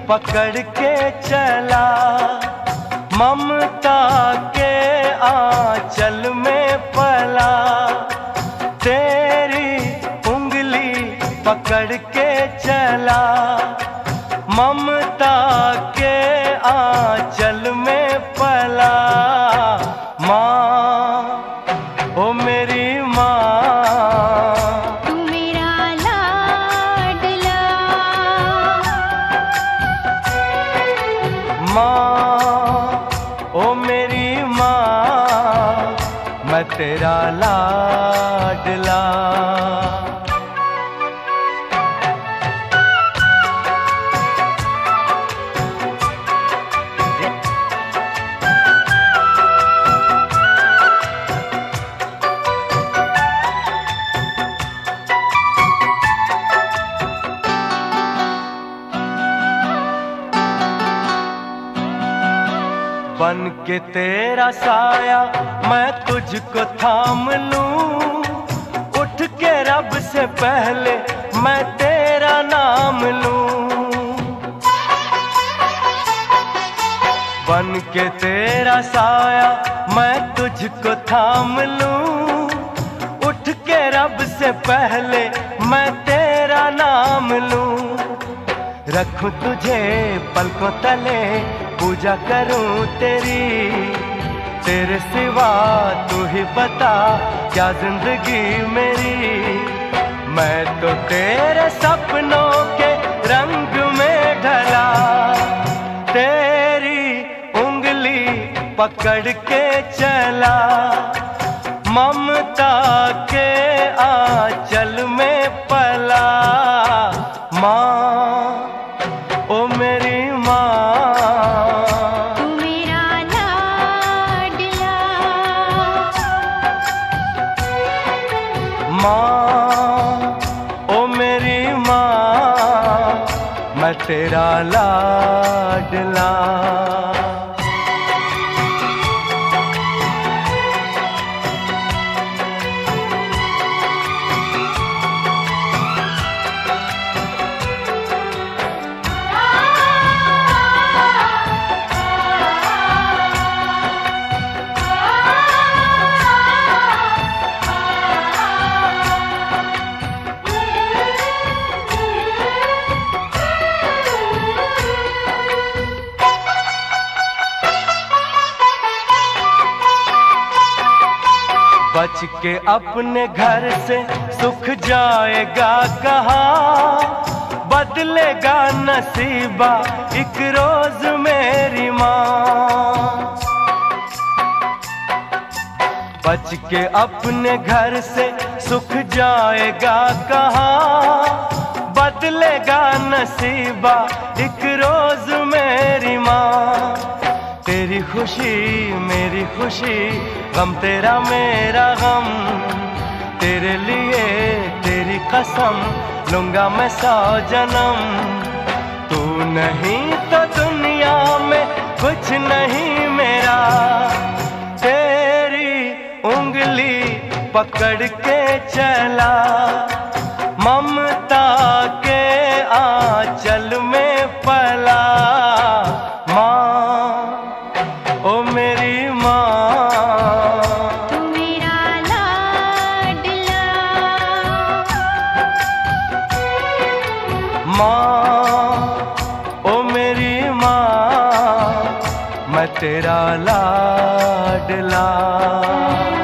पकड़ के चला, ममता के आंचल में पला। तेरी उंगली पकड़ के चला, ममता के आंचल में पला। माँ, ओ मेरी माँ, तू मेरा लाडला। माँ, ओ मेरी माँ, मैं तेरा लाडला। बन के तेरा साया मैं तुझको थाम लूं, उठ के रब से पहले मैं तेरा नाम लूं। बन के तेरा साया मैं तुझको थाम लूं, उठ के रब से पहले मैं तेरा नाम लूं। रखूं तुझे पलकों तले, पूजा करूं तेरी, तेरे सिवा तू ही बता क्या जिंदगी मेरी। मैं तो तेरे सपनों के रंग में ढला, तेरी उंगली पकड़ के चला, ममता के आंचल में पला। माँ, ओ मेरी माँ, तू मेरा लाडला। माँ, ओ मेरी माँ, मैं तेरा लाडला। बच के अपने घर से सुख जाएगा कहाँ, बदलेगा नसीबा एक रोज मेरी माँ। बच के अपने घर से सुख जाएगा कहाँ, बदलेगा नसीबा एक रोज मेरी माँ। तेरी खुशी मेरी खुशी, गम तेरा मेरा गम, तेरे लिए तेरी कसम लूंगा मैं 100 जन्म। तू नहीं तो दुनिया में कुछ नहीं मेरा, तेरी उंगली पकड़ के चला, ममता के आंचल में पला। माँ, ओ मेरी माँ, तू मेरा लाडला। माँ, ओ मेरी माँ, मैं तेरा लाडला।